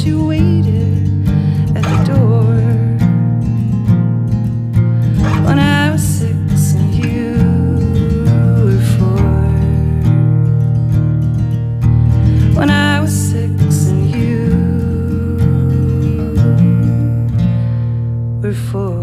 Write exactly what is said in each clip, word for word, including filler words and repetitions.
you waited at the door. When I was six and you were four. When I was six and you were four.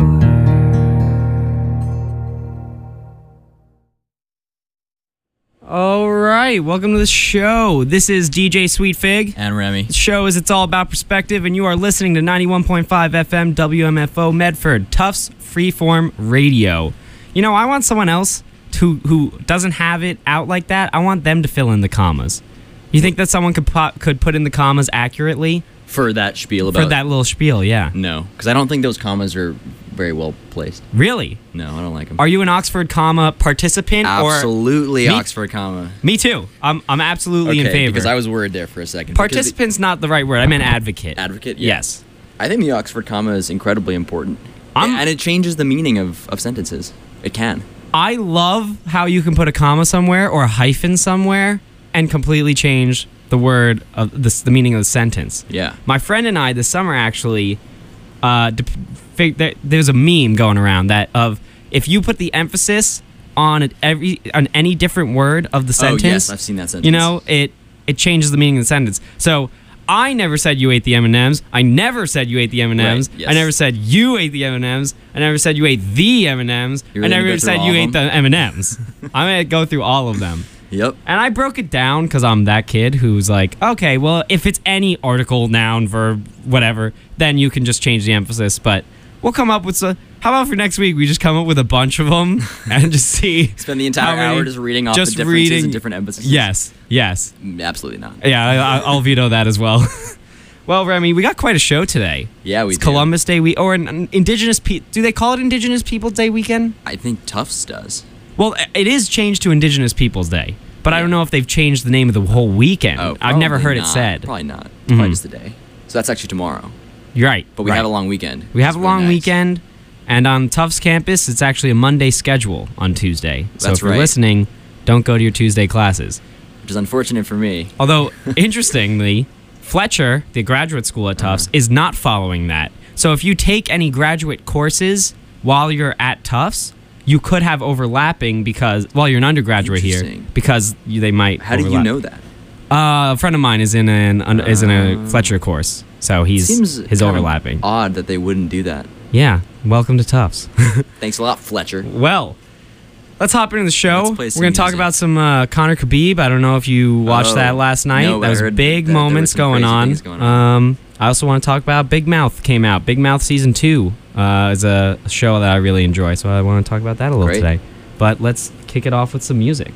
All right, welcome to the show. This is D J Sweet Fig. And Remy. The show is It's All About Perspective, and you are listening to ninety-one point five F M W M F O Medford, Tufts Freeform Radio. You know, I want someone else to, who doesn't have it out like that. I want them to fill in the commas. You think that someone could put, could put in the commas accurately? For that spiel about... For that little spiel, yeah. No, because I don't think those commas are very well placed. Really? No, I don't like them. Are you an Oxford comma participant? Absolutely or Oxford comma. Me too. I'm I'm absolutely okay, in favor. because I was worried there for a second. Participant's not the right word. I meant advocate. Advocate? Yeah. Yes. I think the Oxford comma is incredibly important. I'm, and it changes the meaning of, of sentences. It can. I love how you can put a comma somewhere or a hyphen somewhere and completely change the word of the, the meaning of the sentence. Yeah. My friend and I this summer actually, uh, there, there's a meme going around that of if you put the emphasis on every on any different word of the sentence. Oh yes, I've seen that sentence. You know, it it changes the meaning of the sentence. So I never said you ate the M and M's. I never said you ate the M and M's. Right, yes. I never said you ate the M and M's. I never said you ate the M and M's. You're I really never gonna go said through you all ate of the M and M's. I'm gonna go through all of them. Yep. And I broke it down because I'm that kid who's like, okay, well, if it's any article, noun, verb, whatever, then you can just change the emphasis. But we'll come up with some. How about for next week we just come up with a bunch of them and just see. Spend the entire how many- hour just reading off just the differences reading- and different emphases. Yes, yes. Absolutely not. Yeah, I, I'll veto that as well. Well, Remy, we got quite a show today. Yeah, we it's do. Columbus Day week, or an, an Indigenous Pe- Do they call it Indigenous Peoples Day weekend? I think Tufts does. Well, it is changed to Indigenous Peoples Day, but I Yeah. don't know if they've changed the name of the whole weekend. Oh, I've never probably heard not. it said. Probably not. It's Mhm. probably just the day. So that's actually tomorrow. You're right. But we right. have a long weekend. We have It's a really long nice. weekend, and on Tufts campus, it's actually a Monday schedule on Tuesday. So That's if you're right. listening, don't go to your Tuesday classes. Which is unfortunate for me. Although, interestingly, Fletcher, the graduate school at Tufts, Uh-huh. is not following that. So if you take any graduate courses while you're at Tufts, you could have overlapping because, well, you're an undergraduate here, Interesting. because you, they might How do you overlap. know that? Uh, a friend of mine is in an un, is in a Uh, Fletcher course, so he's Seems his kind of overlapping. Odd that they wouldn't do that. Yeah, welcome to Tufts. Thanks a lot, Fletcher. Well, let's hop into the show. Let's play We're some going to talk music. about some uh, Conor Khabib. I don't know if you watched Oh, that last night. no, but that I was heard big that there was moments some going crazy on. things going on. Um, I also want to talk about Big Mouth came out. Big Mouth season two uh, is a show that I really enjoy, so I want to talk about that a little Great. today. But let's kick it off with some music.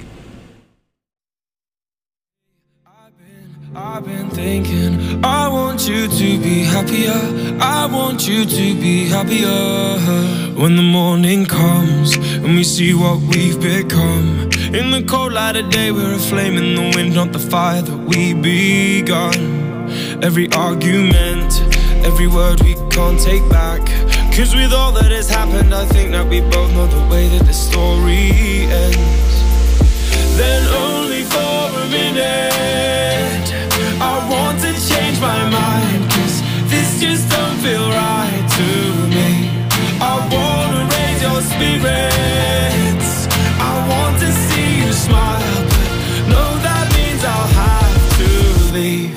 I've been thinking, I want you to be happier. I want you to be happier. When the morning comes and we see what we've become. In the cold light of day, we're a flame in the wind, not the fire that we begun. Every argument, every word we can't take back. Cause with all that has happened, I think that we both know the way that the story ends. Then only for a minute I want to change my mind, cause this just don't feel right to me. I wanna raise your spirits, I want to see you smile, but no, that means I'll have to leave.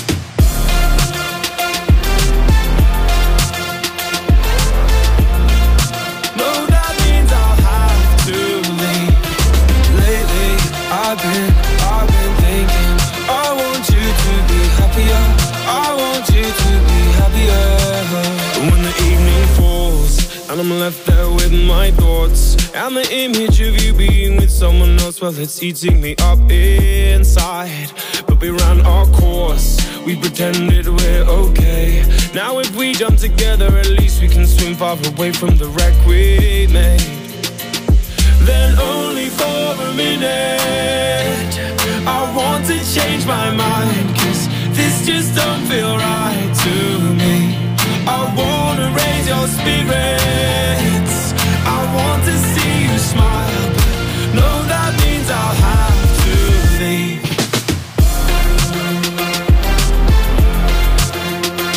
No, that means I'll have to leave. Lately, I've been, I've been thinking, I want you to be happier. I want you to be happier. When the evening falls and I'm left there with my thoughts, and the image of you being with someone else, well, it's eating me up inside. But we ran our course, we pretended we're okay. Now if we jump together, at least we can swim far away from the wreck we made. Then only for a minute I want to change my mind, cause this just don't feel right to me. I wanna raise your spirits, I want to see you smile, but no, that means I'll have to leave.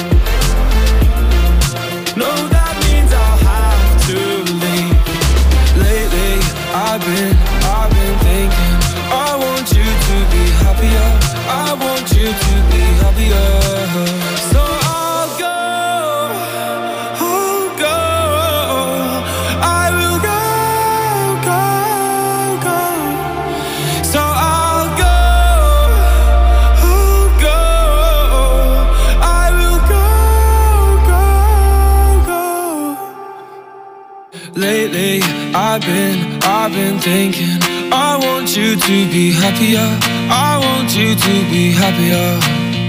I've been, I've been thinking I want you to be happier. I want you to be happier.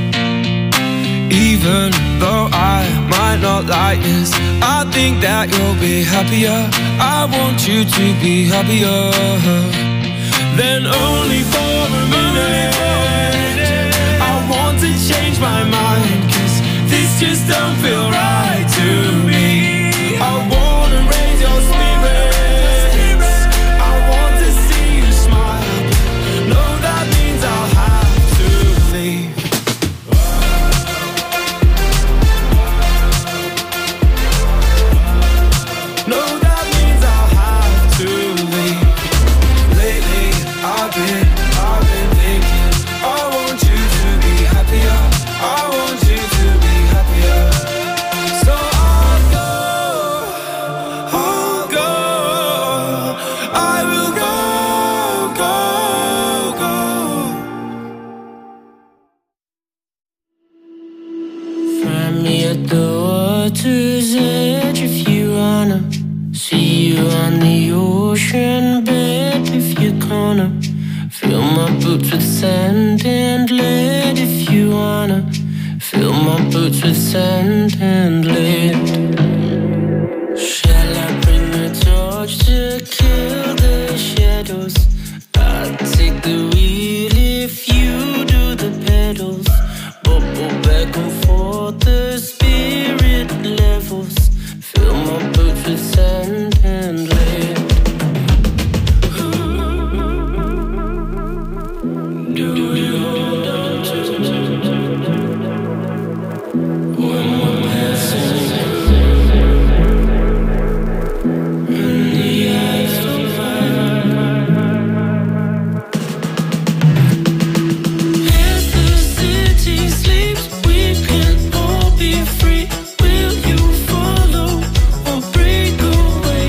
Even though I might not like this, I think that you'll be happier. I want you to be happier. Then only for a minute I want to change my mind, 'cause this just don't feel right to me. I wanna raise your spirits, I want to see you smile. No, that means I'll have to leave. No, that means I'll have to leave. Lately, I've been, I've been thinking I want you to be happier. I want you to be happier. So I'll go, I'll go, I will go, go, go. Find me at the water's edge if you wanna. See you on the ocean bed if you're gonna. Fill my boots with sand and lead if you wanna. Fill my boots with sand and lead. Shall I bring the torch to kill the shadows? I'll take the wheel if you do the pedals. Bubble back and forth, the spirit levels. Fill my boots with sand and lead. Do you hold on to when we're passing in the eyes of fire? As the city sleeps, we can all be free. Will you follow or break away?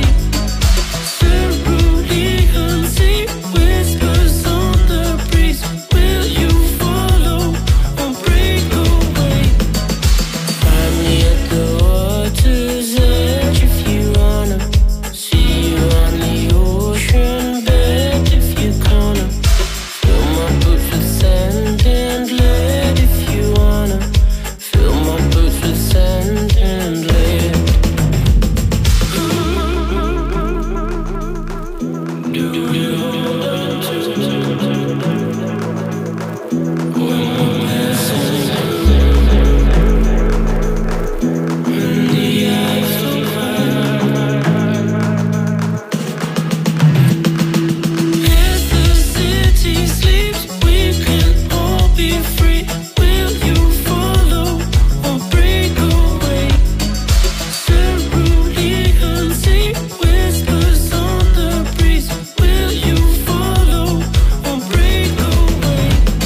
Cerulean sea whispers on the breeze. Will you follow or break away? Find me at the water's edge if you wanna. See you on the ocean bed if you're gonna. Fill my boots with sand and lead if you wanna. Fill my boots with sand and lead. Do you hold on to when we're passing in the eyes of fire? As the city sleeps, we can all be free. Will you follow or break away? Cerulean sea whispers on the breeze. Will you follow or break away?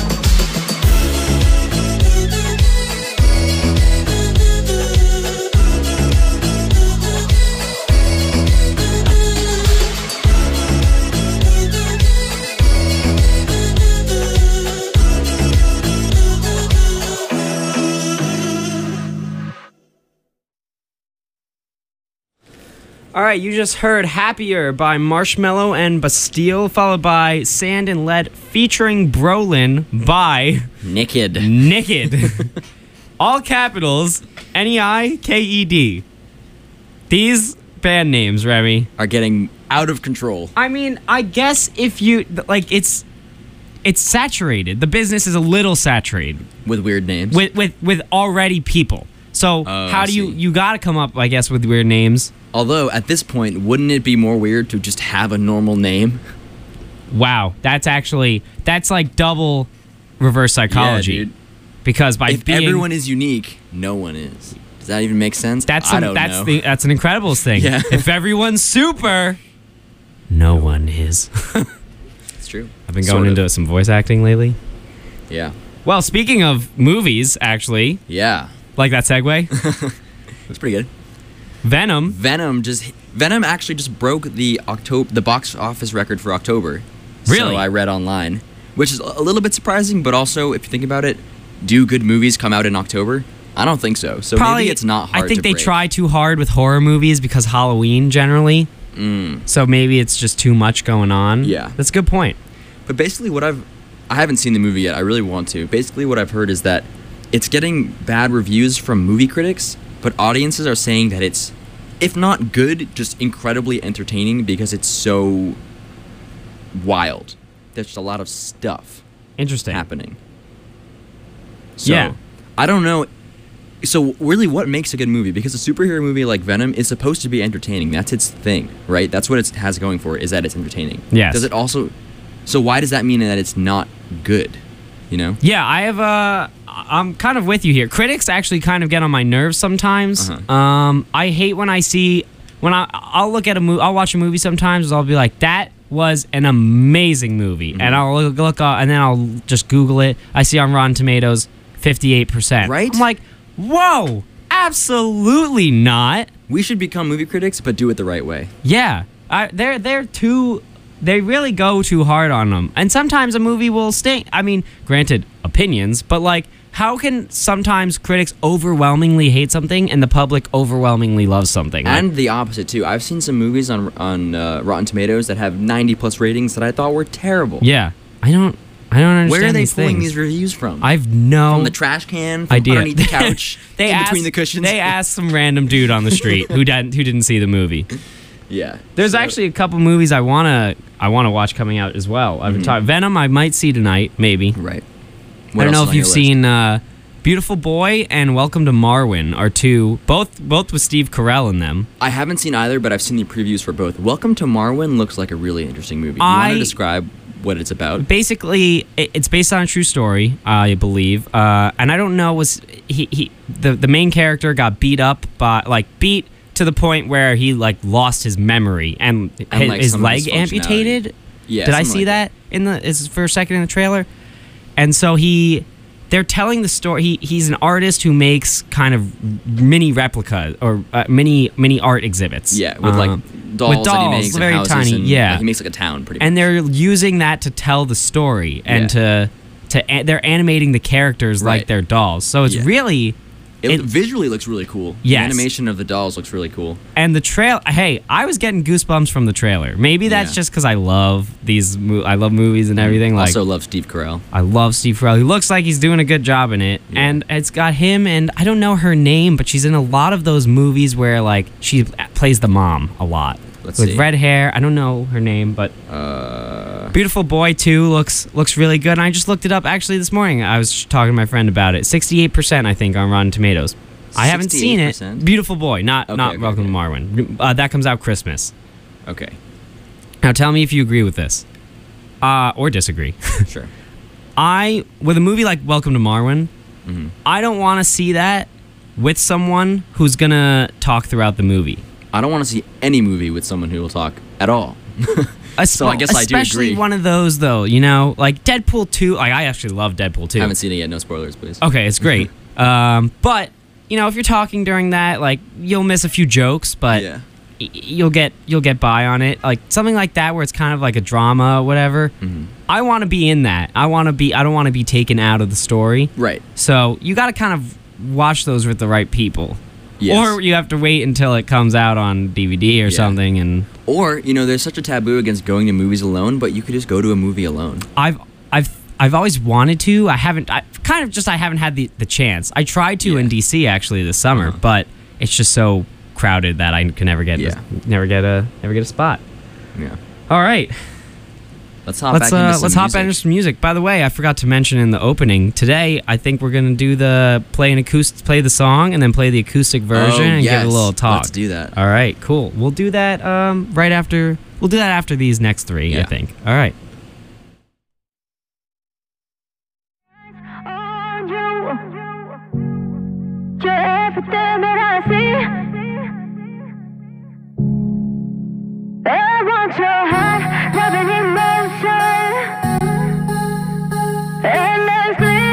All right, you just heard Happier by Marshmello and Bastille, followed by Sand and Lead featuring Brolin by Naked. Naked. All capitals, N E I K E D. These band names, Remy. Are getting out of control. I mean, I guess if you, like, it's it's saturated. The business is a little saturated With weird names. with with, with already people. So Oh, how I do you, see. you got to come up, I guess, with weird names. Although, at this point, wouldn't it be more weird to just have a normal name? Wow, that's actually, that's like double reverse psychology. Yeah, dude. Because by If being, everyone is unique, no one is. Does that even make sense? that's I some, don't that's know. the that's an Incredibles thing. Yeah. If everyone's super, no one is. It's true. I've been Sort going of. into some voice acting lately. Yeah. Well, speaking of movies, actually, Yeah. like that segue, That's pretty good. Venom. Venom just Venom actually just broke the October the box office record for October. Really? So I read online, which is a little bit surprising, but also if you think about it, do good movies come out in October? I don't think so. So Probably, maybe it's not hard I think to they break. try too hard with horror movies because Halloween generally. So maybe it's just too much going on. Yeah. That's a good point. But basically, what I've I haven't seen the movie yet. I really want to. Basically, what I've heard is that it's getting bad reviews from movie critics, but audiences are saying that it's, if not good, just incredibly entertaining because it's so wild. There's just a lot of stuff Interesting. happening. So, Yeah. I don't know. So really, what makes a good movie? Because a superhero movie like Venom is supposed to be entertaining. That's its thing, right? That's what it has going for it, is that it's entertaining. Yes. Does it also? So why does that mean that it's not good? You know? Yeah, I have a. I'm kind of with you here. Critics actually kind of get on my nerves sometimes. Uh-huh. Um, I hate when I see when I I'll look at a movie. I'll watch a movie sometimes. I'll be like, that was an amazing movie, Mm-hmm. and I'll look, look uh, and then I'll just Google it. I see on Rotten Tomatoes, fifty-eight percent. Right? I'm like, whoa, absolutely not. We should become movie critics, but do it the right way. Yeah, I, they're they're too. They really go too hard on them, and sometimes a movie will stink. I mean, granted, opinions, but like, how can sometimes critics overwhelmingly hate something and the public overwhelmingly loves something? Like, And the opposite too. I've seen some movies on on uh, Rotten Tomatoes that have ninety plus ratings that I thought were terrible. yeah, I don't, I don't understand. Where are they these pulling things. these reviews from? I've no from the trash can, from idea. underneath the couch, they in asked, between the cushions. They asked some random dude on the street who didn't who didn't see the movie. Yeah. There's So- actually a couple movies I wanna I wanna watch coming out as well. I've been talking Venom. I might see tonight, maybe. right. I don't know if you've seen. seen uh, Beautiful Boy and Welcome to Marwen are two, both both with Steve Carell in them. I haven't seen either, but I've seen the previews for both. Welcome to Marwen looks like a really interesting movie. You I- want to describe what it's about? Basically, it- it's based on a true story, I believe. Uh, and I don't know, was he, he the the main character got beat up by like beat to the point where he like lost his memory and, And, his, like, his some leg dysfunctionality. amputated. Yeah. Did I something see like that in the is for a second in the trailer? And so he they're telling the story. He he's an artist who makes kind of mini replicas or uh, mini mini art exhibits. Yeah, with Um, like dolls, with that he dolls, makes and very houses tiny. and, yeah, like, he makes like a town pretty and much. they're using that to tell the story and Yeah. to to a- they're animating the characters like Right. they're dolls. So it's Yeah. really It, it- visually looks really cool. Yes. The animation of the dolls looks really cool. and the trail. Hey, I was getting goosebumps from the trailer. Maybe that's Yeah. just because I love these. Mo- I love movies and everything. Like also love Steve Carell. I love Steve Carell. He looks like he's doing a good job in it. Yeah. And it's got him, and I don't know her name, but she's in a lot of those movies where, like, she plays the mom a lot. Let's With see. red hair. I don't know her name, but Uh, Beautiful Boy two looks looks really good. And I just looked it up actually this morning. I was talking to my friend about it. sixty-eight percent, I think, on Rotten Tomatoes. I haven't seen it. sixty-eight percent? Beautiful Boy, not Okay, not okay, Welcome okay. to Marwen. Uh, that comes out Christmas. okay, Now tell me if you agree with this. Uh, or disagree. sure. I with a movie like Welcome to Marwen, Mhm. I don't want to see that with someone who's gonna talk throughout the movie. I don't want to see any movie with someone who will talk at all. So I guess I do especially agree. one of those though, you know, like Deadpool two. Like I actually love Deadpool two. I haven't seen it yet. No spoilers, please. Okay, it's great. um, but you know, if you're talking during that, like you'll miss a few jokes, but Yeah. y- you'll get you'll get by on it. Like something like that where it's kind of like a drama, or whatever. Mhm. I want to be in that. I want to be. I don't want to be taken out of the story. Right. So you got to kind of watch those with the right people. Yes. Or you have to wait until it comes out on D V D or Yeah. something. And Or, you know, there's such a taboo against going to movies alone, but you could just go to a movie alone. I've I've I've always wanted to. I haven't. I kind of just I haven't had the, the chance. I tried to Yeah. in D C actually this summer, Uh-huh. but it's just so crowded that I can never get Yeah. a, never get a never get a spot. Yeah. All right. Let's hop Let's back into uh, some let's hop music. into some music. By the way, I forgot to mention in the opening today. I think we're gonna do the play an acoustic, play the song, and then play the acoustic version Oh, and yes. give a little talk. Let's do that. All right, cool. We'll do that um, right after. We'll do that after these next three. I Yeah. think. All right. On you, you're everything that I see. I want your heart, love and emotion, endlessly.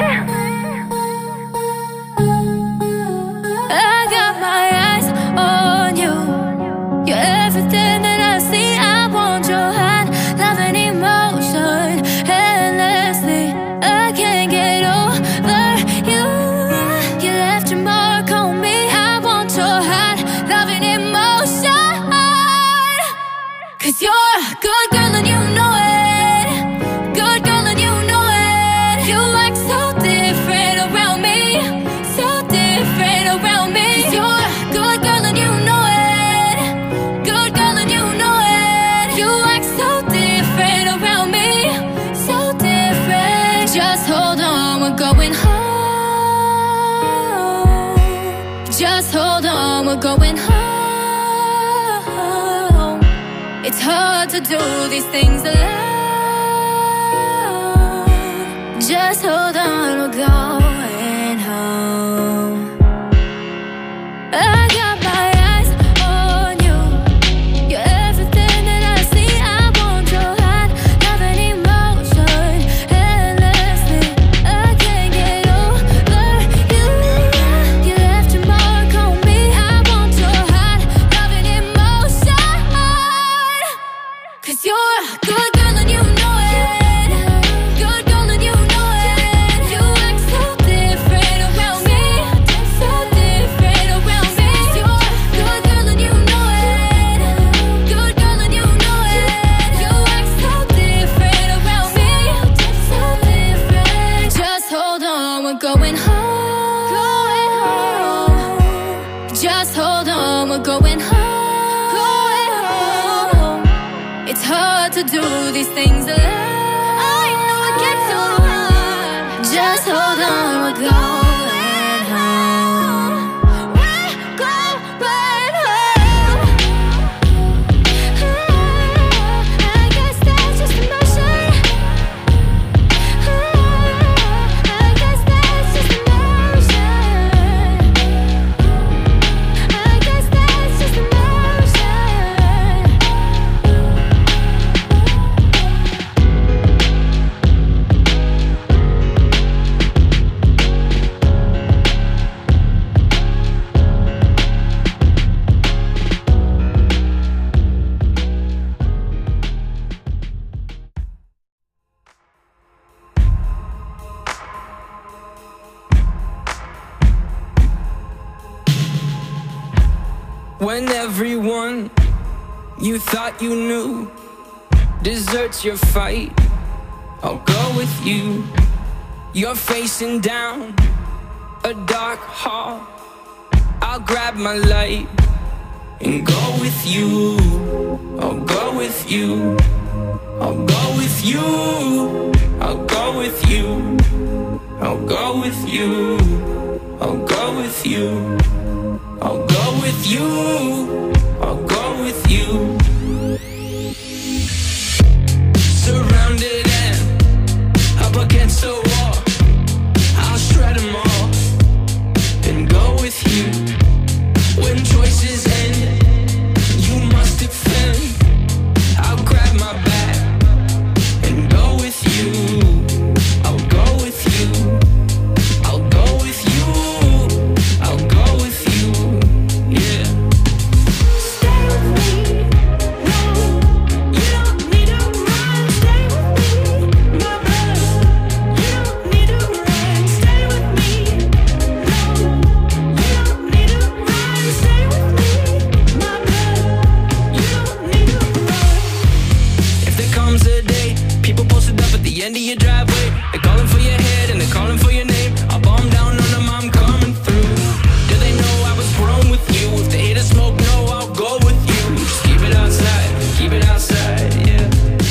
I got my eyes on you. You're everything that I see. I want your heart, love and emotion, endlessly. I can't get over you. You left your mark on me. I want your heart, love and emotion. Just hold on, we're going home. It's hard to do these things alone. Just hold on, we're going home. I got my eyes on you. You're everything that I see. I want your heart, love and emotion endlessly. I can't get over you. You left your mark on me. I want your heart, love and emotion. 'Cause you're a good girl and you know it. Good girl and you know it. You act so different around me. So different around me. 'Cause you're a good girl and you know it. Good girl and you know it. You act so different around me. So different. Just hold on, we're going home. Going home. Just hold on, we're going home. Going home. It's hard to do these things alone. I know it gets so hard. Just hold on, we're going home. We're going home. I guess that's just emotion. I guess that's just emotion. I guess that's just emotion. When everyone you thought you knew deserts your fight, I'll go with you. You're facing down a dark hall. I'll grab my light and go with you. I'll go with you. I'll go with you. I'll go with you. I'll go with you. I'll go with you. I'll go with you. I'll go with you. Surrounded and up against the wall, I'll shred them all and go with you. When choices end, you must defend. I'll grab my back and go with you. I'll go with you. I'll go with you. I'll go with you. Yeah. Stay with me. No, you don't need to run. Stay with me, my brother. You don't need to run. Stay with me. No, you don't need to run. Stay with me, my brother. You don't need to run. If there comes a day, people posted up at the end of your driveway, they're calling for your head and they're calling for your name. I'll bomb down on them, I'm coming through. Do they know I was grown with you? If they hate a smoke, no, I'll go with you. Just keep it outside, keep it outside, yeah.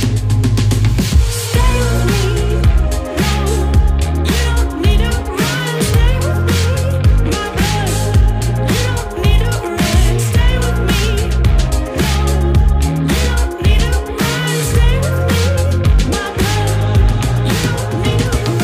Stay with me, no, you don't need to run. Stay with me, my brother. You don't need to run. Stay with me, no, you don't need to run. Stay with me, my brother. You don't need to run.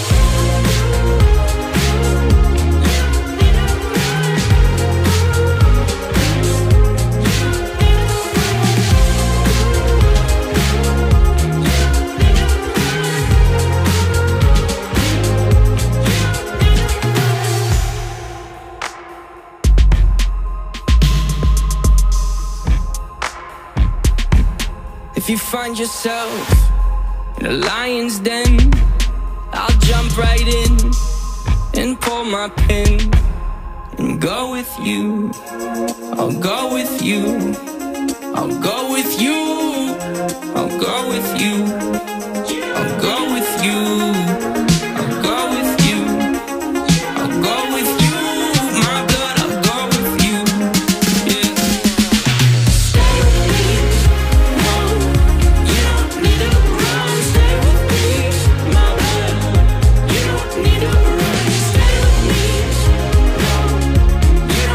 If you find yourself in a lion's den, I'll jump right in and pull my pin and go with you. I'll go with you. I'll go with you. I'll go with you. I'll go with you. I'll go with you. I'll go with you. My God, I'll go with you. Yeah. Stay with me. No, you don't need to run. Stay with me, my God. You don't need to run. Stay with me. No, you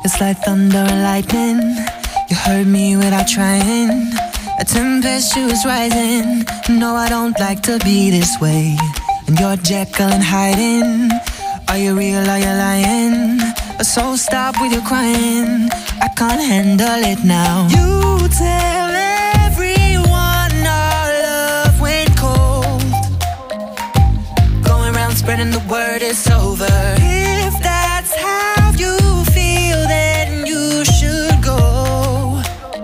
It's like thunder and lightning. You heard me without trying. A tempestuous rising. No, I don't like to be this way. And you're Jekyll and hiding. Are you real, are you lying? So stop with your crying. I can't handle it now. You tell everyone our love went cold. Going around spreading the word it's over. If that's how you feel, then you should go.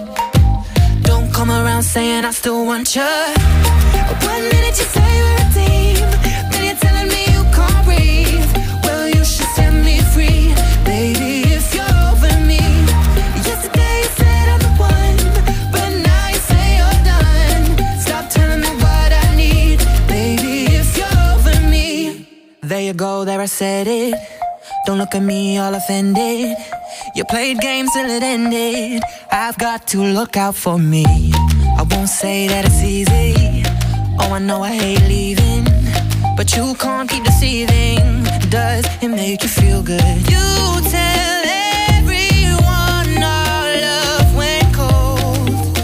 Don't come around saying I still want you. One minute you say we're a team, then you're telling me you can't breathe. Well, you should set me free, baby, if you're over me. Yesterday you said I'm the one, but now you say you're done. Stop telling me what I need, baby, if you're over me. There you go, there I said it. Don't look at me all offended. You played games till it ended. I've got to look out for me. I won't say that it's easy. Oh, I know I hate leaving, but you can't keep deceiving. Does it make you feel good? You tell everyone our love went cold.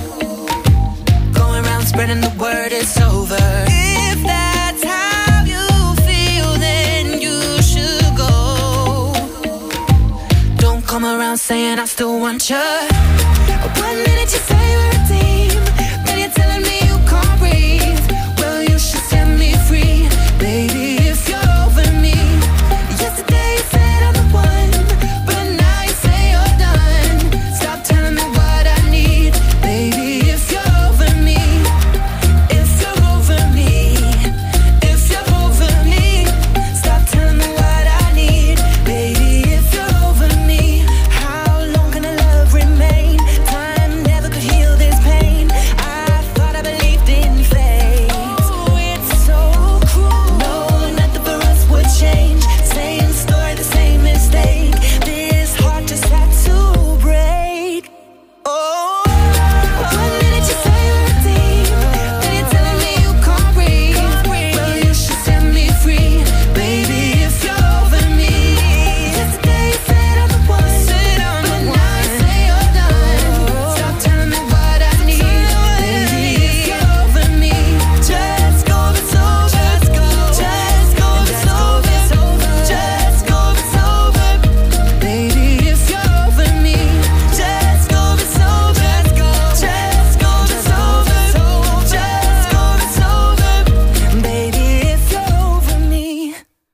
Going around spreading the word it's over. If that's how you feel, then you should go. Don't come around saying I still want you. One minute you say we're a team, then you're telling me you can't breathe. Well, you should set me free, baby, if you're over me. Yesterday you said I'm the one, but now you say you're done. Stop telling me what I need, baby, if you're over me. If you're over me, if you're over me. Stop telling me what I need, baby, if you're over me. How long can a love remain? Time never could heal this pain. I thought I believed in fate. Oh, it's so cruel. No, nothing for us would change. Same story, the same mistake. This heart just had to break. Oh, one minute you say we're a team, then you're telling me you can't breathe. Well, you should set me free, baby, if you're over me. Yesterday you said I'm the one, but now you say you're done. Stop telling me what I need, baby, if you're over me. Just go, it's over. Just go, just go, it's over. Just go, it's over, baby, if you're over me. Just go, it's over. Just go, just go, it's over. Just go, it's over, baby, if you're over me.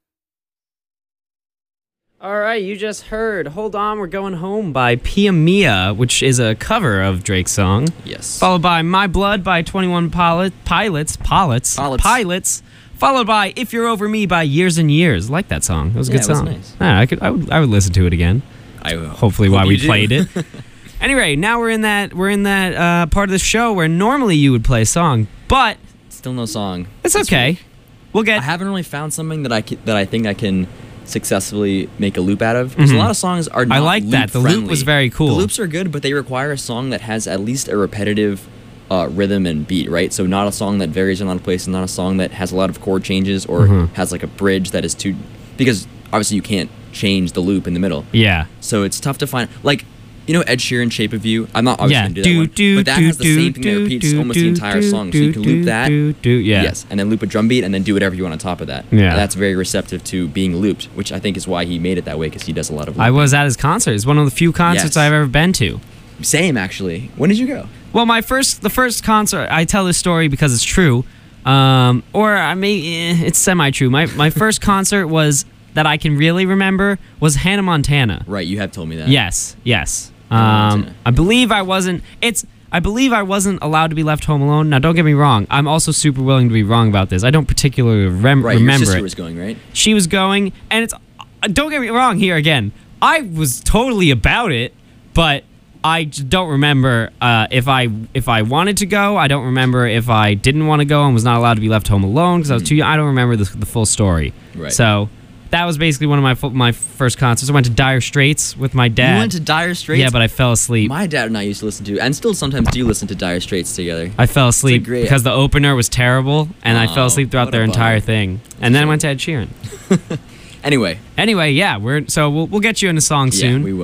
All right, you just heard Hold On, We're Going Home by Pia Mia, which is a cover of Drake's song. Yes. Followed by My Blood by twenty-one Pilot, Pilots, Pilots, Pilots. Pilots. Followed by If You're Over Me by Years and Years. I like that song. That was a Yeah, good it was song. nice. Yeah, I could, I would, I would listen to it again. I will. Hopefully, Hope while we you do. played it. Anyway, now we're in that we're in that uh, part of the show where normally you would play a song, but Still no song. it's this okay. week. We'll I get. haven't really found something that I ca- that I think I can successfully make a loop out of, because Mhm. a lot of songs are not I like that. The loop loop-friendly. was very cool. The loops are good, but they require a song that has at least a repetitive uh, rhythm and beat, right? So not a song that varies in a lot of places, not a song that has a lot of chord changes or Mhm. has like a bridge that is too, because obviously you can't change the loop in the middle. Yeah. So it's tough to find, like, you know, Ed Sheeran, Shape of You. I'm not obviously Yeah. gonna do that Do, one, do, but that do, has the do, same thing that do, repeats do, almost the do, entire do, song. So you do, can do, loop that. do, do, yeah. Yes, and then loop a drum beat and then do whatever you want on top of that. Yeah. And that's very receptive to being looped, which I think is why he made it that way, because he does a lot of looping. I was at his concert. It's one of the few concerts Yes. I've ever been to. Same, actually. When did you go? Well, my first, the first concert, I tell this story because it's true, um, or I may, eh, it's semi-true. My my first concert was that I can really remember was Hannah Montana. Right, you have told me that. Yes, yes. Hannah Um, Montana. I believe I wasn't. It's. I believe I wasn't allowed to be left home alone. Now, don't get me wrong. I'm also super willing to be wrong about this. I don't particularly rem- Right, your remember sister it. was going, right? She was going, and it's. uh, Don't get me wrong here again. I was totally about it, but I j- don't remember uh, if I if I wanted to go. I don't remember if I didn't want to go and was not allowed to be left home alone because I was too young. I don't remember the, the full story. Right. So that was basically one of my fu- my first concerts. I went to Dire Straits with my dad. You went to Dire Straits? Yeah, but I fell asleep. My dad and I used to listen to, and still sometimes do listen to Dire Straits together. I fell asleep great- because the opener was terrible, and I fell Oh, asleep throughout what their a entire bummer. thing. And then I went to Ed Sheeran. Anyway, Anyway, yeah, we're so we'll we'll get you in a song yeah, soon. we will.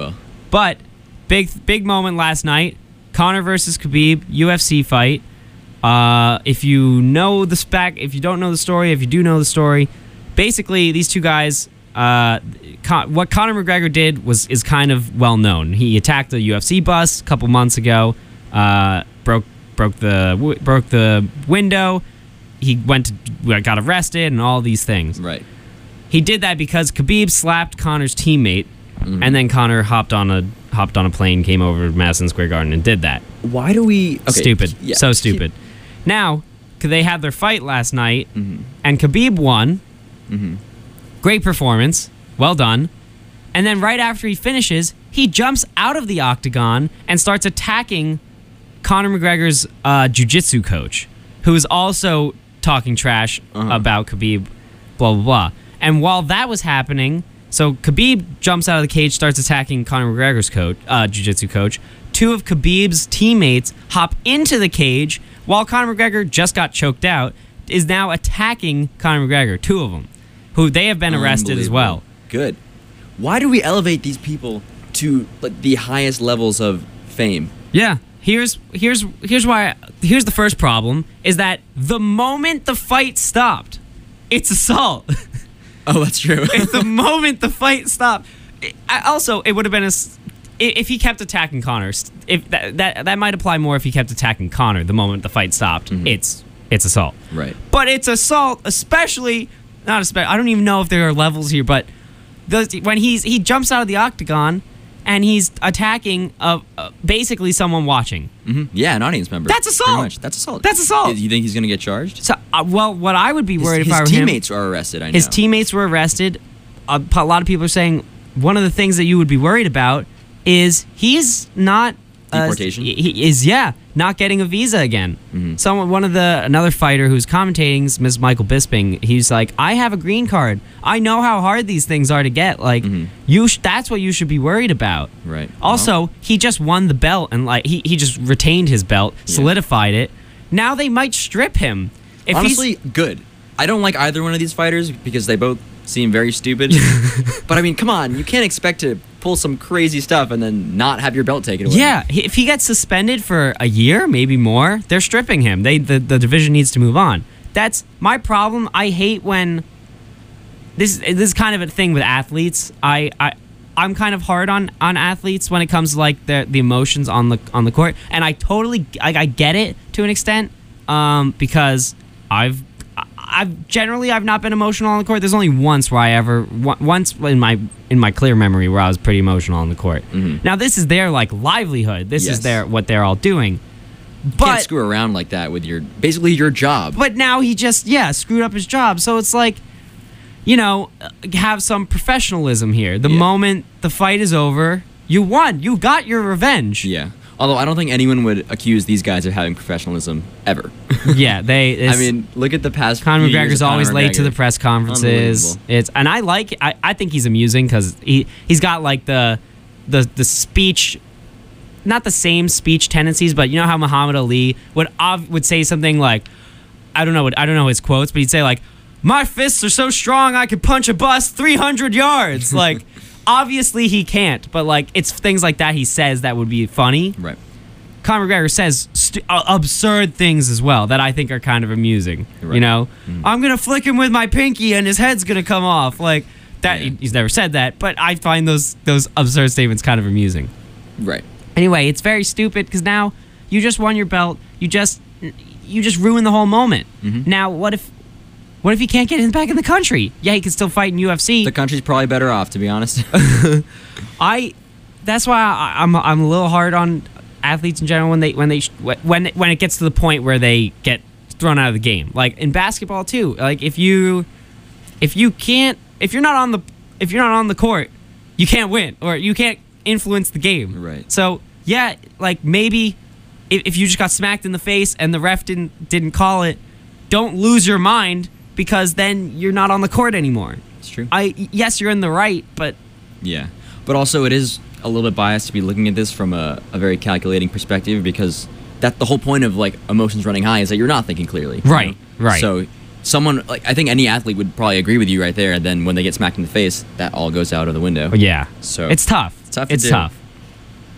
But big big moment last night. Conor versus Khabib U F C fight. Uh, if you know the spec, if you don't know the story, if you do know the story, basically these two guys. Uh, Con- what Conor McGregor did was is kind of well known. He attacked a U F C bus a couple months ago. Uh, broke broke the w- broke the window. He went to, got arrested and all these things. Right. He did that because Khabib slapped Conor's teammate, Mhm. and then Conor hopped on a hopped on a plane, came over to Madison Square Garden, and did that. Why do we? Okay, Stupid. yeah. So stupid. Now, they had their fight last night, Mhm. and Khabib won. Mhm. Great performance. Well done. And then right after he finishes, he jumps out of the octagon and starts attacking Conor McGregor's uh, jiu-jitsu coach, who is also talking trash Uh-huh. about Khabib, blah, blah, blah. And while that was happening, so Khabib jumps out of the cage, starts attacking Conor McGregor's coach, uh, jiu-jitsu coach. Two of Khabib's teammates hop into the cage while Conor McGregor just got choked out, is now attacking Conor McGregor, two of them, who they have been arrested as well. Good. Why do we elevate these people to like the highest levels of fame? Yeah. Here's here's here's why here's the first problem is that the moment the fight stopped, it's assault. Oh, that's true. It's the moment the fight stopped. It, I, also, it would have been a s- i- if he kept attacking Conor. If that, that that might apply more if he kept attacking Conor the moment the fight stopped. Mhm. It's it's assault. Right. But it's assault, especially not especially. I don't even know if there are levels here, but the, when he's he jumps out of the octagon and he's attacking uh, uh, basically someone watching. hmm Yeah, an audience member. That's assault. Pretty much. That's assault. That's assault. You think he's gonna get charged? So, uh, well, what I would be His, worried his if I were teammates him, are arrested. I know. his teammates were arrested. A, a lot of people are saying one of the things that you would be worried about is he's not uh, Deportation? he he is yeah not getting a visa again. Mhm. Someone, one of the another fighter who's commentating, is Miz Michael Bisping. He's like, I have a green card. I know how hard these things are to get. Like Mhm. you, sh- that's what you should be worried about. Right. Also, he just won the belt and like he, he just retained his belt, Yeah. solidified it. Now they might strip him. If he's- Honestly, good. I don't like either one of these fighters because they both seem very stupid. But I mean, come on, you can't expect to pull some crazy stuff and then not have your belt taken away. yeah, he- if he gets suspended for a year, maybe more, they're stripping him. They the, the division needs to move on. That's my problem. I hate when this this is kind of a thing with athletes. I I I'm kind of hard on on athletes when it comes to like the the emotions on the on the court, and I totally I, I get it to an extent um, because I've I've generally I've not been emotional on the court. There's only once where I ever on- once in my in my clear memory where I was pretty emotional on the court. Mhm. Now this is their like livelihood. This Yes. is their what they're all doing. You can't But screw around like that with your basically your job. but now he just yeah screwed up his job. So it's like, you know, uh, have some professionalism here. The Yeah. moment the fight is over, you won. You got your revenge. Yeah. Although I don't think anyone would accuse these guys of having professionalism ever. Yeah, they. I It's, mean, look at the past. Conor few years McGregor's of Conor always late to McGregor. the press conferences. Unbelievable. It's and I like I, I think he's amusing because he he's got like the the the speech, not the same speech tendencies, but you know how Muhammad Ali would ov- would say something like, I don't know what I don't know his quotes, but he'd say like, my fists are so strong I could punch a bus three hundred yards. Like obviously he can't, but like it's things like that he says that would be funny. Right. Conor McGregor says st- uh, absurd things as well that I think are kind of amusing. You Right. know, Mhm. I'm gonna flick him with my pinky and his head's gonna come off. Like that, Yeah. he's never said that, but I find those those absurd statements kind of amusing. Right. Anyway, it's very stupid because now you just won your belt. You just you just ruined the whole moment. Mhm. Now what if what if he can't get in back in the country? Yeah, he can still fight in U F C. The country's probably better off, to be honest. I that's why I, I'm I'm a little hard on athletes in general when they when they when when it gets to the point where they get thrown out of the game. Like in basketball too. Like if you if you can't if you're not on the if you're not on the court, you can't win or you can't influence the game. Right. So yeah, like maybe if, if you just got smacked in the face and the ref didn't didn't call it, don't lose your mind because then you're not on the court anymore. It's true. I yes, you're in the right, but Yeah, but also it is a little bit biased to be looking at this from a, a very calculating perspective because that the whole point of like emotions running high is that you're not thinking clearly. you Right, know? right. So someone like I think any athlete would probably agree with you right there. And then when they get smacked in the face, that all goes out of the window. yeah. So It's tough. It's tough to It's do. tough.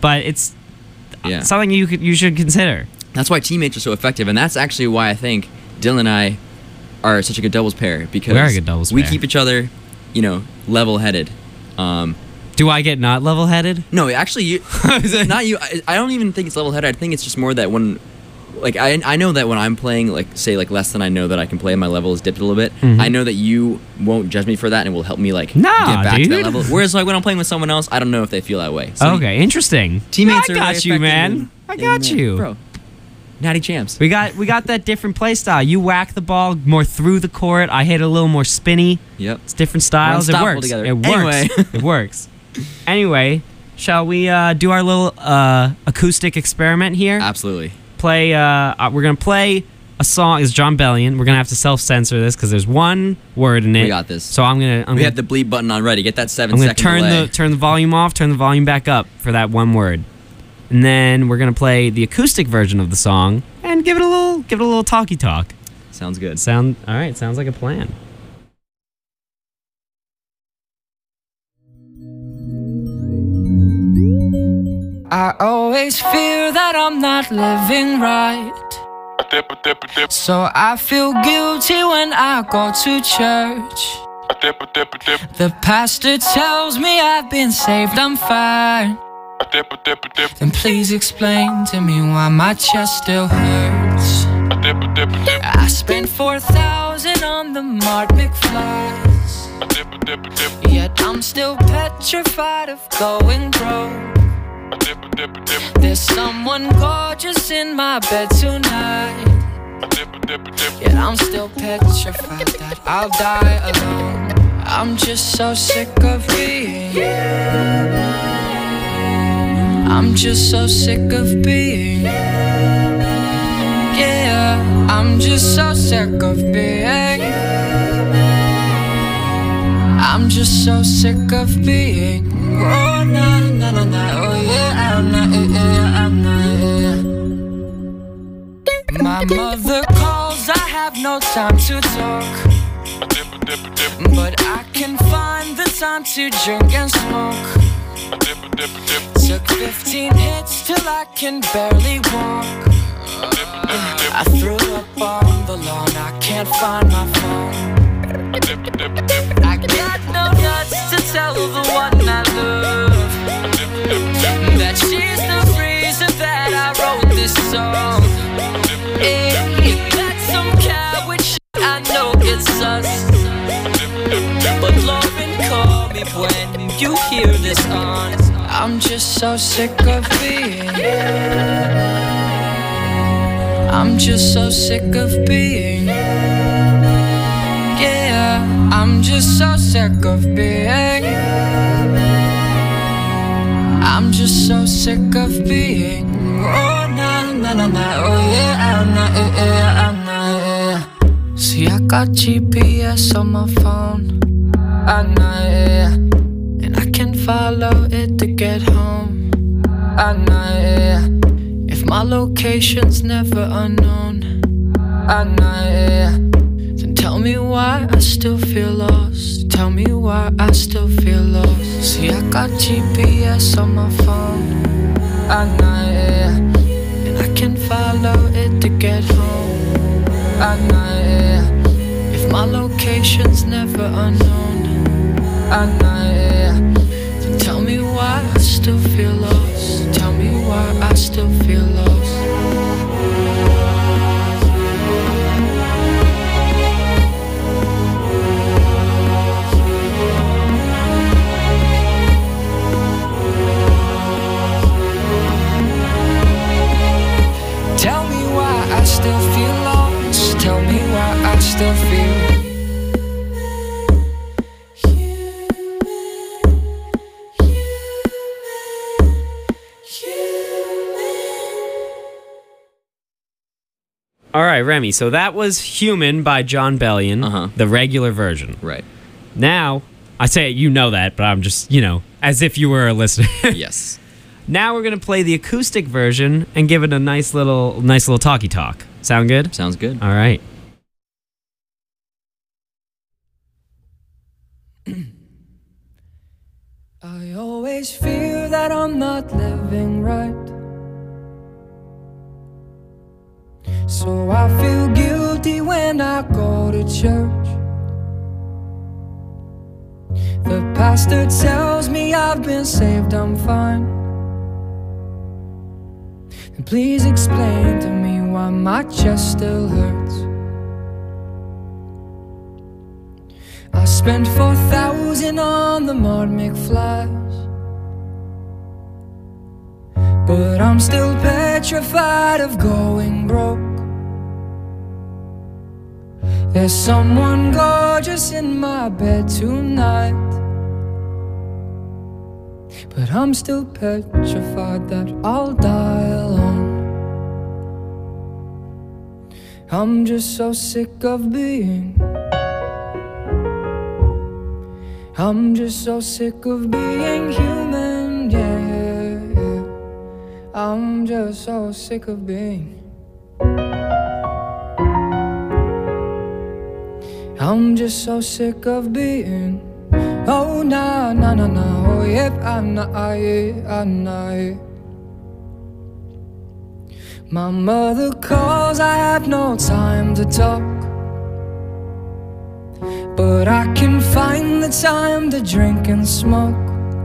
but it's Yeah. something you could you should consider. That's why teammates are so effective, and that's actually why I think Dylan and I are such a good doubles pair because We are a good doubles we pair. keep each other, you know, level-headed. Um, Do I get not level-headed? no, actually, you, not you. I, I don't even think it's level-headed. I think it's just more that when, like, I I know that when I'm playing, like, say, like less than I know that I can play, my level is dipped a little bit. Mhm. I know that you won't judge me for that and will help me like Nah, get back to dude. that level. Whereas like when I'm playing with someone else, I don't know if they feel that way. So Okay, interesting. teammates I are got very you, effective man. in- I got in, uh, you. bro. Natty champs. We got we got that different play style. You whack the ball more through the court. I hit a little more spinny. Yep. It's different styles. It unstoppable works. together. It works. Anyway. It works. Anyway, shall we uh, do our little uh, acoustic experiment here? Absolutely. Play. Uh, uh, we're gonna play a song. It's John Bellion. We're gonna have to self-censor this because there's one word in it. We got this. So I'm gonna. I'm We gonna, have the bleep button on ready. Get that seven I'm gonna second turn delay. the turn the volume off. Turn the volume back up for that one word. And then we're gonna play the acoustic version of the song and give it a little, give it a little talky talk. Sounds good. Sound all right? Sounds like a plan. I always fear that I'm not living right. So I feel guilty when I go to church. The pastor tells me I've been saved, I'm fine. Then please explain to me why my chest still hurts. I spent four thousand on the Mart McFlys, yet I'm still petrified of going broke. There's someone gorgeous in my bed tonight, yet I'm still petrified that I'll die alone. I'm just so sick of being I'm just so sick of being Yeah, I'm just so sick of being I'm just so sick of being Oh, na, na, na, na, oh yeah, I'm not, yeah, I'm not, yeah. My mother calls, I have no time to talk, but I can find the time to drink and smoke. Took fifteen hits till I can barely walk. I threw up on the lawn, I can't find my phone. I got no nuts to tell the one I love that she's the reason that I wrote this song. If that's some coward shit, I know it's us. But Lauren, call me when you hear this on. I'm just so sick of being I'm just so sick of being Yeah, I'm just so sick of being I'm just so sick of being Oh, na, na, na, na, oh yeah, I'm not, yeah, I'm not, yeah. See, I got G P S on my phone I'm not, yeah. And I can follow it to get home I'm not, yeah. If my location's never unknown I'm not, yeah. Then tell me why I still feel lost Tell me why I still feel lost See, I got G P S on my phone I'm not, yeah. And I can follow it to get home I'm not, yeah. If my location's never unknown I'm not, yeah. Then tell me why I still feel lost Tell me why I still feel lost Tell me why I still feel lost Tell me why I still feel All right, Remy. So that was "Human" by John Bellion, Uh-huh. the regular version. Right. Now, I say you know that, but I'm just, you know, as if you were a listener. Yes. Now we're gonna play the acoustic version and give it a nice little, nice little talky talk. Sound good? Sounds good. All right. I always always fear that I'm not living right. So I feel guilty when I go to church. The pastor tells me I've been saved, I'm fine. And please explain to me why my chest still hurts. I spent four thousand on the Mud McFlys, but I'm still petrified of going broke. There's someone gorgeous in my bed tonight, but I'm still petrified that I'll die alone. I'm just so sick of being I'm just so sick of being human, yeah, yeah, yeah. I'm just so sick of being I'm just so sick of being Oh, nah, nah, nah, nah, oh, yep, ah, nah, ah, yeah, ah, nah, yeah. My mother calls, I have no time to talk, but I can find the time to drink and smoke.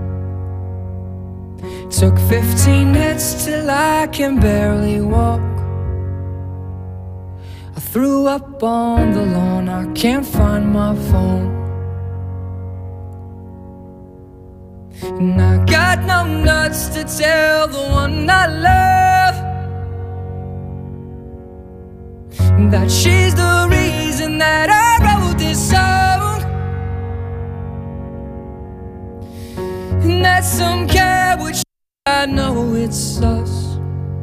Took fifteen hits till I can barely walk. I threw up on the lawn, I can't find my phone. And I got no nuts to tell the one I love that she's the reason that I wrote this song. And that some coward shit, I know it's us.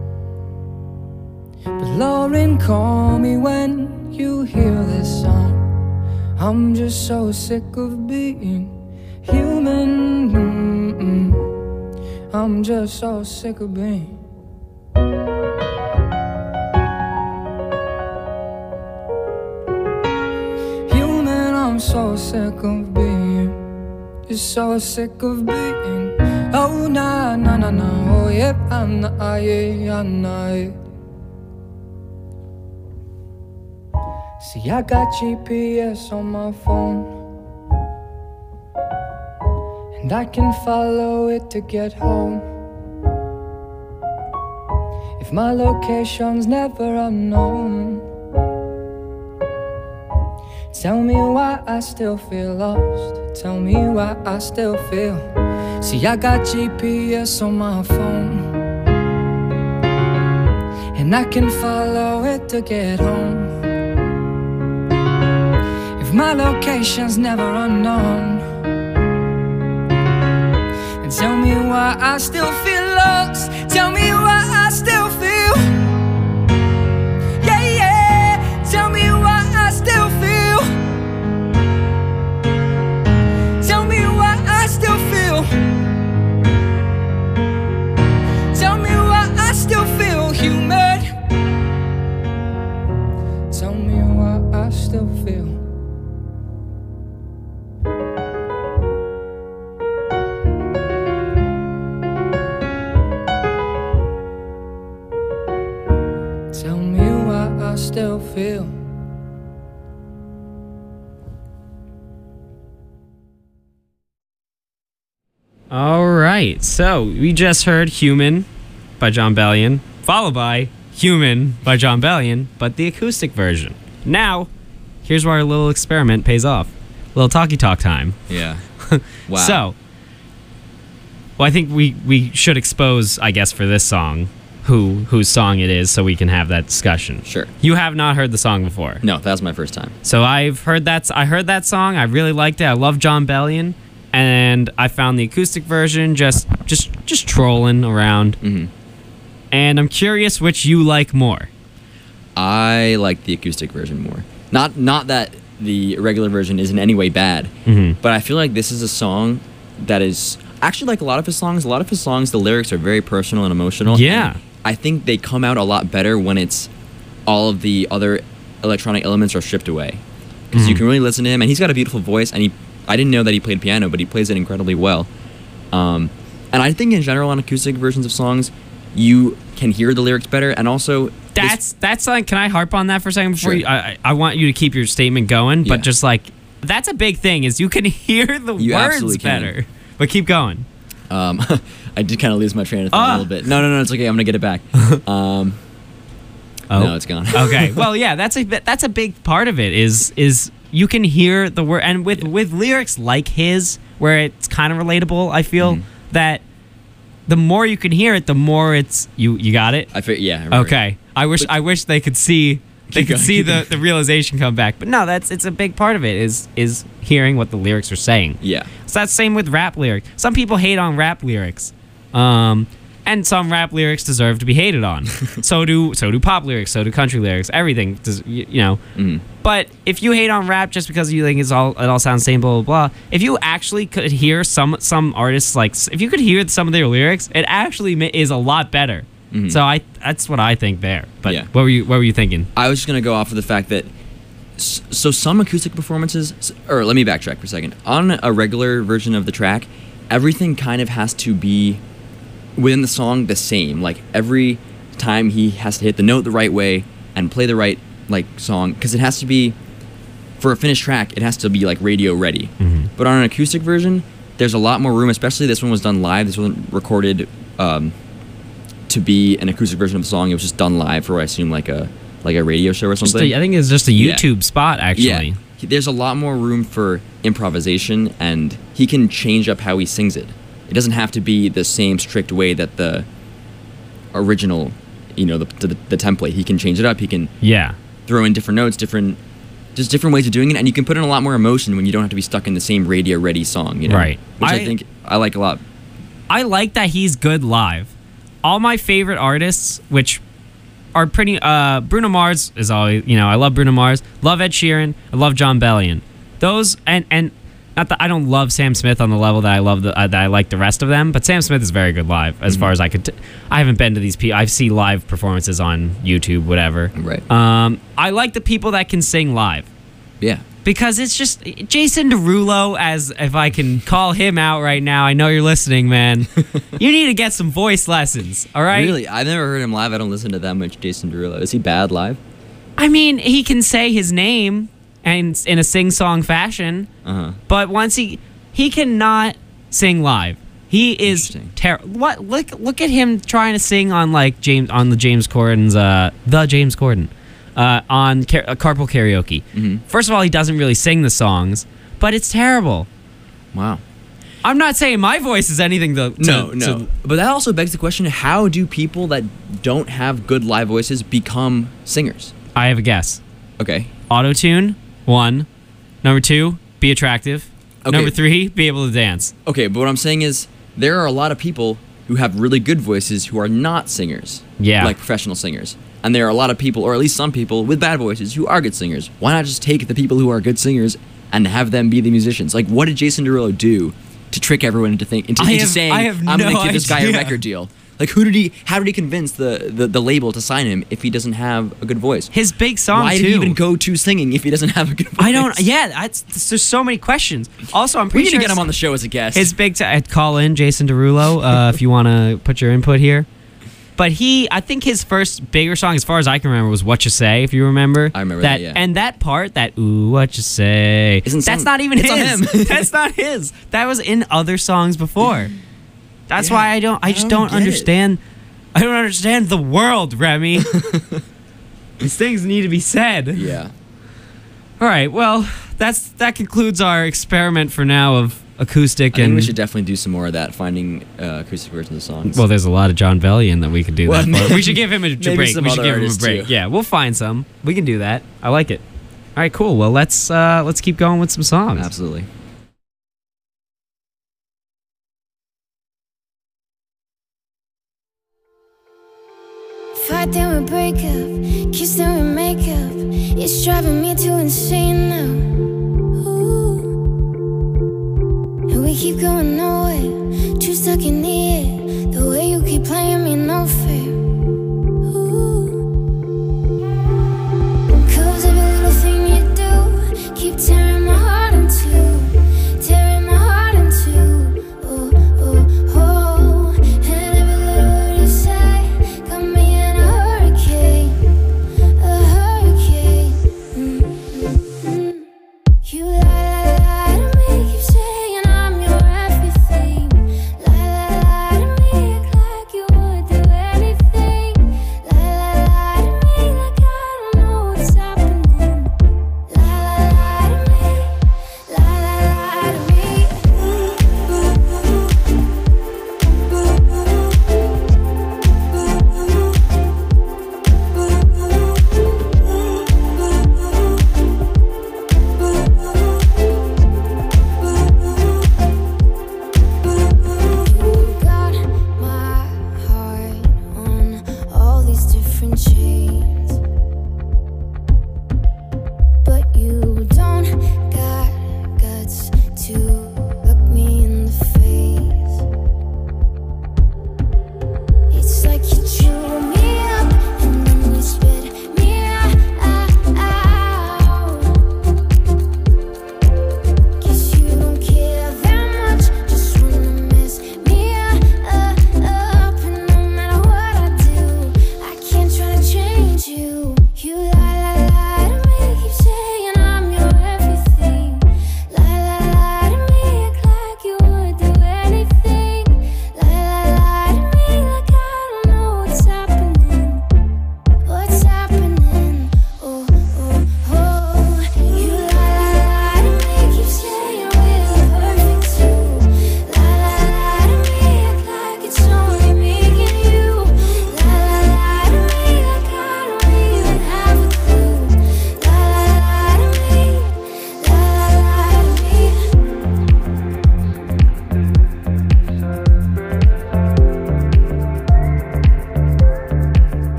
But Lauren, call me when you hear this song. I'm just so sick of being human. Mm-mm. I'm just so sick of being human. I'm so sick of being Just so sick of being Oh, nah, nah, nah, nah, oh, yep, I'm not, ah, yeah, I'm not, yeah. See, I got G P S on my phone, and I can follow it to get home. If my location's never unknown, tell me why I still feel lost. Tell me why I still feel. See, I got G P S on my phone, and I can follow it to get home. If my location's never unknown, and tell me why I still feel lost. Tell me why I still feel, yeah, yeah. Tell me why I still feel. Tell me why I still feel. Tell me why I still feel human. Tell me why I still feel. Tell me why I still feel. All right, so we just heard Human by John Bellion, followed by Human by John Bellion, but the acoustic version. Now, here's where our little experiment pays off. A little talkie talk time. Yeah. Wow. So, well, I think we, we should expose, I guess, for this song, who whose song it is, so we can have that discussion. Sure. You have not heard the song before. No, that was my first time. So I've heard that. I heard that song. I really liked it. I love John Bellion, and I found the acoustic version just just just trolling around. Mm-hmm. And I'm curious which you like more. I like the acoustic version more. Not not that the regular version is in any way bad, Mm-hmm. but I feel like this is a song that is actually like a lot of his songs. A lot of his songs, the lyrics are very personal and emotional. Yeah. And I think they come out a lot better when it's all of the other electronic elements are stripped away, because Mm-hmm. you can really listen to him, and he's got a beautiful voice. And he, I didn't know that he played piano, but he plays it incredibly well. Um, And I think in general on acoustic versions of songs, you can hear the lyrics better, and also That's that's like. Can I harp on that for a second before Sure. you? I, I I want you to keep your statement going, but Yeah. just like that's a big thing is you can hear the You words absolutely can. better. But keep going. Um, I did kind of lose my train of thought Ah. a little bit. No, no, no, it's okay. I'm gonna get it back. Um, Oh, No, it's gone. Okay. Well, yeah, that's a that's a big part of it. Is is you can hear the word, and with with lyrics like his, where it's kind of relatable. I feel Mhm. that the more you can hear it, the more it's you. You got it. I feel, yeah. I remember. Okay. I wish But- I wish they could see they Keep could going, see keep the, going. the realization come back. But no, that's it's a big part of it is is hearing what the lyrics are saying. Yeah. So that's same with rap lyrics. Some people hate on rap lyrics. Um and some rap lyrics deserve to be hated on. so do so do pop lyrics, so do country lyrics, everything does, you, you know. Mhm. But if you hate on rap just because you think it's all it all sounds the same, blah blah blah. If you actually could hear some some artists like if you could hear some of their lyrics, it actually ma- is a lot better. Mhm. So I that's what I think there. But Yeah. what were you what were you thinking? I was just gonna go off of the fact that s- so some acoustic performances, s- or let me backtrack for a second. On a regular version of the track, everything kind of has to be within the song the same. Like every time he has to hit the note the right way and play the right like song, because it has to be for a finished track. It has to be like radio ready. But on an acoustic version, there's a lot more room. Especially this one was done live. This wasn't recorded um, to be an acoustic version of the song. It was just done live for I assume like a like a radio show or Just something. a, I think it's just a Yeah. YouTube spot actually. Yeah, there's a lot more room for improvisation, and he can change up how he sings it. It doesn't have to be the same strict way that the original, you know, the, the, the template. He can change it up. He can Yeah. throw in different notes, different, just different ways of doing it, and you can put in a lot more emotion when you don't have to be stuck in the same radio-ready song. You know? Right. Which I, I- think I like a lot. I like that he's good live. All my favorite artists, which are pretty, uh, Bruno Mars is always, you know, I love Bruno Mars, love Ed Sheeran, I love John Bellion. Those, and, and not that I don't love Sam Smith on the level that I love, the, uh, that I like the rest of them, but Sam Smith is very good live as far as I could, t- I haven't been to these people, I've seen live performances on YouTube, whatever. Right. Um, I like the people that can sing live. Yeah. Because it's just Jason Derulo, as if I can call him out right now. I know you're listening, man. You need to get some voice lessons, all right? Really, I've never heard him live. I don't listen to that much Jason Derulo. Is he bad live? I mean, he can say his name and in a sing-song fashion, Uh huh. but once he he cannot sing live. He is Interesting. terrible. What look look at him trying to sing on like James on the James Corden's uh the James Corden. Uh, on car- uh, carpool karaoke. Mhm. First of all, he doesn't really sing the songs, but it's terrible. Wow. I'm not saying my voice is anything to, to No, no. to- But that also begs the question: how do people that don't have good live voices become singers? I have a guess. Okay. Auto tune, one. Number two, be attractive. Okay. Number three, be able to dance. Okay, but what I'm saying is there are a lot of people who have really good voices who are not singers. Yeah. Like professional singers. And there are a lot of people, or at least some people, with bad voices who are good singers. Why not just take the people who are good singers and have them be the musicians? Like, what did Jason Derulo do to trick everyone into think into, I into have- saying, I have I'm no gonna give this guy a idea. record deal? Like, who did he? How did he convince the, the, the label to sign him if he doesn't have a good voice? His big song Why too. did he even go to singing if he doesn't have a good voice? I don't. Yeah, that's, there's so many questions. Also, I'm We pretty need sure to get him his- on the show as a guest. His big. T- I'd call in Jason Derulo uh, if you want to put your input here. But he, I think his first bigger song, as far as I can remember, was "What You Say." If you remember, I remember that, yeah. And that part, that "Ooh, what you say," Isn't that's some- not even it's on his. him. That's not his. That was in other songs before. That's Yeah, why I don't. I I just don't don't, get it. understand. I don't understand the world, Remy. These things need to be said. yeah. All right. Well, that's that concludes our experiment for now of acoustic I think and. we should definitely do some more of that, finding uh, acoustic versions of songs. Well, there's a lot of John Bellion that we could do Well, that for. We should give him a maybe break. some We should other give him a artists, break. too. Yeah, we'll find some. We can do that. I like it. All right, cool. Well, let's uh, let's keep going with some songs. Absolutely. Fight then we break up, kiss then we make up. It's driving me too insane now. Ooh. And we keep going nowhere, too stuck in the air. The way you keep playing me no fair. Ooh. 'Cause every little thing you do keep tearing my heart in two, tearing my heart in two. Oh, oh, oh.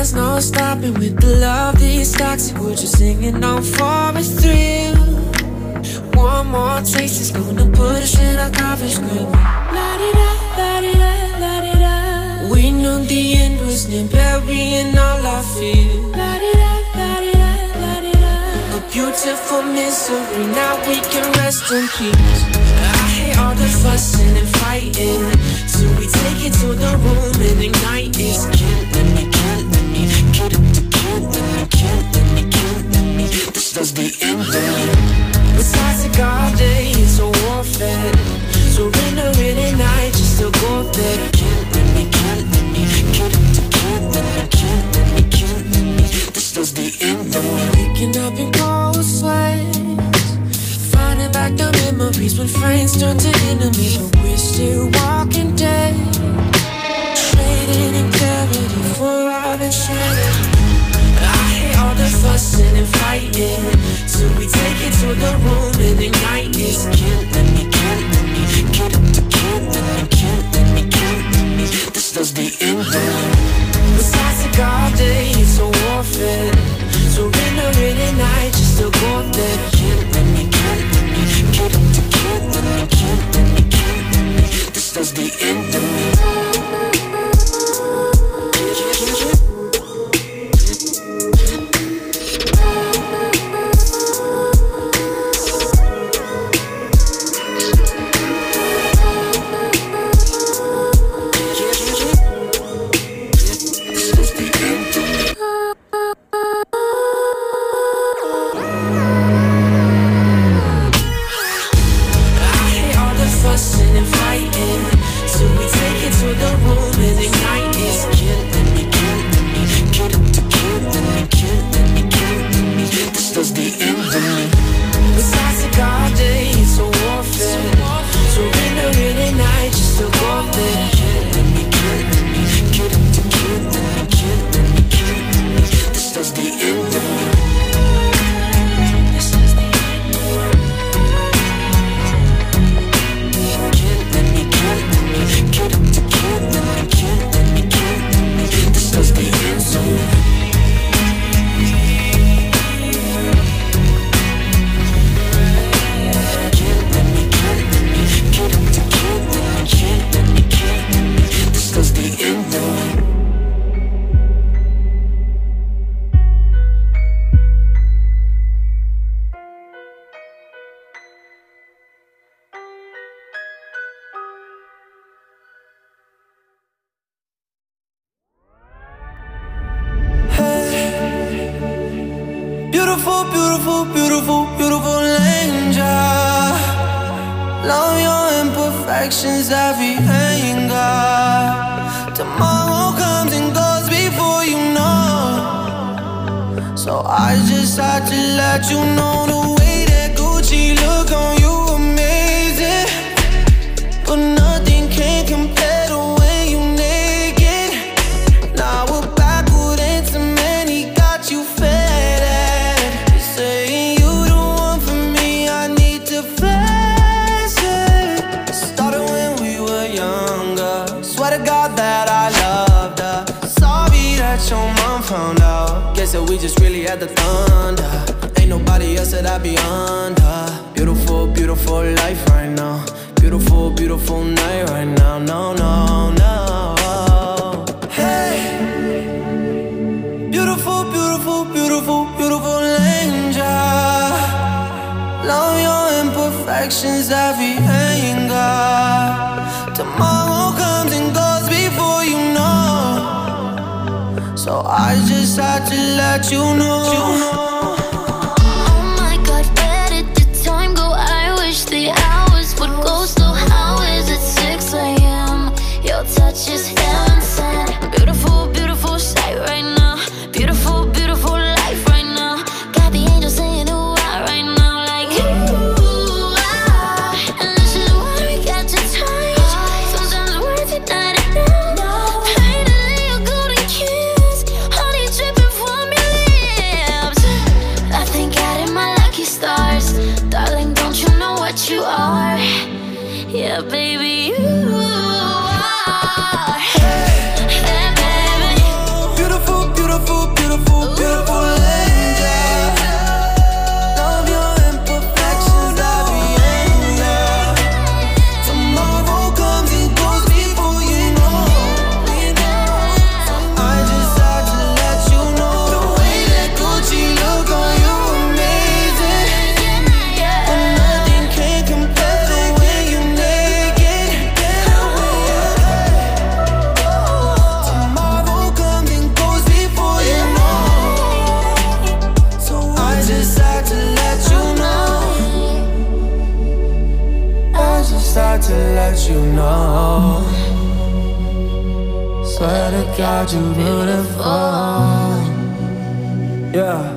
there's no stopping with the love these toxic words you're singing on for a thrill. One more taste is gonna put us in a coffee screen. La-di-da, la-di-da, la-di-da. We knew the end was near, burying all our fears. La-di-da, la-di-da, la-di-da. A beautiful misery, now we can rest in peace. I hate all the fussing and fighting, so we take it to the room and ignite it. Killing me, killing me, killing me, killing me, killing me, killing me. This does the end then. It's toxic all day, it's a warfare. Surrender in at night, just to go there. Killing me, killing me, killing me, killing me, killing me, killing me. This does the end then. Waking up in cold sweats, finding back the memories when friends turn to enemies, but we're still walking dead. Trading in clarity for all the shredded. I hate all the fussing and fighting, so we take it to the room and ignite it. Killing me, killing me, killing me, killing me, killing me, killing me. This does the end then. It's toxic all day, it's a warfare. Surrender in at night, just to go there. Killing me, killing me, killing me, killing me, killing me, killing me. This does the end then. Beautiful, beautiful, beautiful, beautiful angel. Love your imperfections, every anger. Tomorrow comes and goes before you know. So I just had to let you know the way that Gucci look on you amazing, but nothing can compare to when you naked. Now we're backward and cement, he got you fed. Saying you the one for me, I need to flex it. Started when we were younger. Swear to God that I loved her. Sorry that your mom found out. Guess that we just really had the thunder. Ain't nobody else that I be under. Beautiful, beautiful life right now. Beautiful, beautiful night right now. No, no, no. Hey, beautiful, beautiful, beautiful, beautiful angel. Love your imperfections, every anger. Tomorrow comes and goes before you know. So I just had to let you know. Oh my God, where did the time go? I wish the hours would go slow. How is it six a m? Your touch is heaven sent. Beautiful, beautiful sight right now. Beautiful, beautiful life right now. Got the angels saying ooh ah right now, like ooh ah. And this is why we got to touch. Sometimes words are not enough. Finally a golden kiss, honey dripping from your lips. I thank God in my lucky stars, darling. Don't you know what you are? Yeah, baby, you are. Yeah, baby. Beautiful, beautiful, decide to let you know. Swear to God, you're beautiful. Yeah.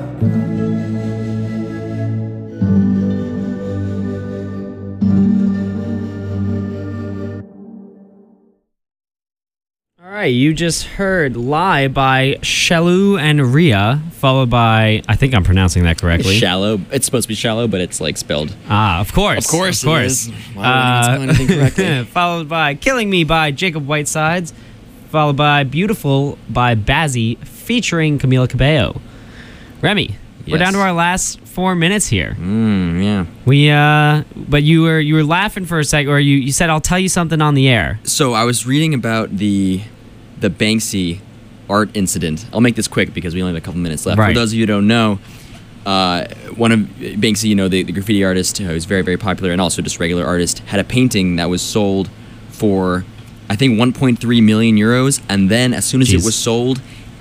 All right, you just heard Lie by Shallow and Rhea, followed by, I think I'm pronouncing that correctly. Shallow. It's supposed to be shallow, but it's like spelled. Ah, of course. Of course, of course. it is. Why would anyone spell anything correctly? Followed by Killing Me by Jacob Whitesides, followed by Beautiful by Bazzi, featuring Camila Cabello. Remy, we're Yes. down to our last four minutes here. Mm, yeah. We, uh, but you were you were laughing for a sec, or you, you said, I'll tell you something on the air. So I was reading about the the Banksy art incident. I'll make this quick because we only have a couple minutes left. Right. For those of you who don't know, uh, one of Banksy, you know, the, the graffiti artist who's very, very popular and also just regular artist, had a painting that was sold for, I think, one point three million euros. And then as soon as Jeez. it was sold,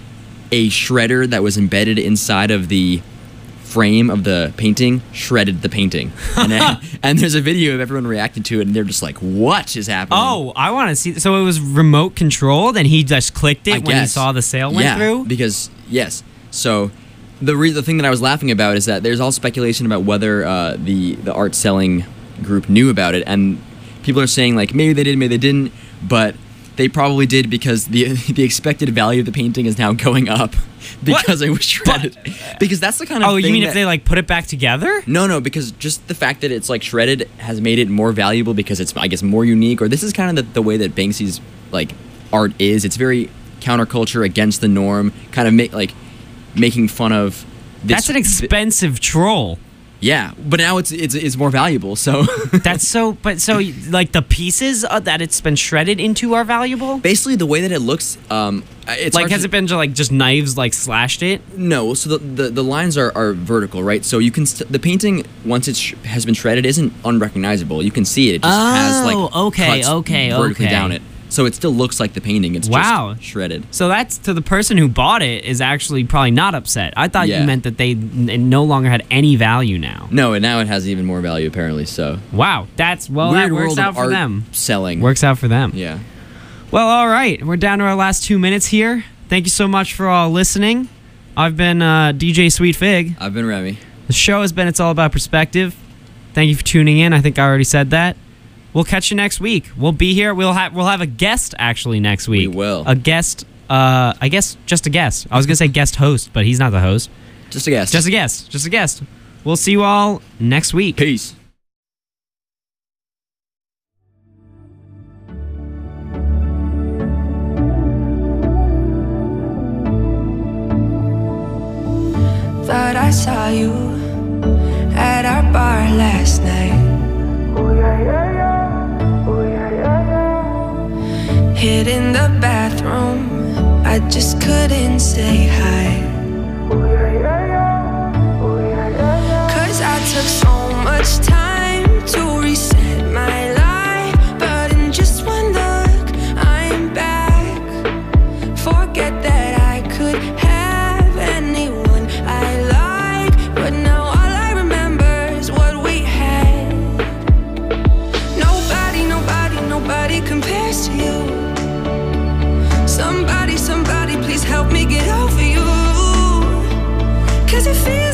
a shredder that was embedded inside of the frame of the painting shredded the painting. And, then, and there's a video of everyone reacting to it, and they're just like, what is happening? Oh, I want to see. So it was remote controlled, and he just clicked it I when he guess. saw the sale went yeah, through? because yes. So the re- the thing that I was laughing about is that there's all speculation about whether uh, the the art selling group knew about it, and people are saying like maybe they did, maybe they didn't, but they probably did because the the expected value of the painting is now going up because What? it was shredded. Because that's the kind of Oh, thing you mean that, if they like put it back together? no, no, because just the fact that it's like shredded has made it more valuable because it's, I guess, more unique. Or this is kind of the, the way that Banksy's like art is. It's very counterculture, against the norm, kind of make like making fun of. This, That's an expensive troll. yeah, but now it's it's it's more valuable. So That's so, but so like the pieces uh, that it's been shredded into are valuable. basically, the way that it looks, um, it's Like, hard has to- it been like just knives like slashed it? No, so the, the, the lines are, are vertical, right? So you can st- the painting once it sh- has been shredded isn't unrecognizable. You can see it. It just has like Oh, okay, cuts okay, vertically okay. down it. So it still looks like the painting. It's Wow. just shredded. So that's to the person who bought it is actually probably not upset. I thought Yeah. you meant that they n- no longer had any value now. No, and now it has even more value apparently. So Wow, that's well weird that works world out of for art them. selling. Works out for them. Yeah. Well, all right, we're down to our last two minutes here. Thank you so much for all listening. I've been uh, D J Sweet Fig. I've been Remy. The show has been It's All About Perspective. Thank you for tuning in. I think I already said that. We'll catch you next week. We'll be here. We'll have we'll have a guest actually next week. We will. A guest. Uh, I guess just a guest. I was gonna say guest host, but he's not the host. Just a guess. Just a guest. Just a guest. We'll see you all next week. Peace. Thought I saw you at our bar last night. Hid in the bathroom, I just couldn't say hi. Cause I took so much time to reset my life, but in just one look, I'm back. Forget that I could have anyone I like, but now all I remember is what we had. Nobody, nobody, nobody compares to you. Somebody, somebody, please help me get over you. Cause it feels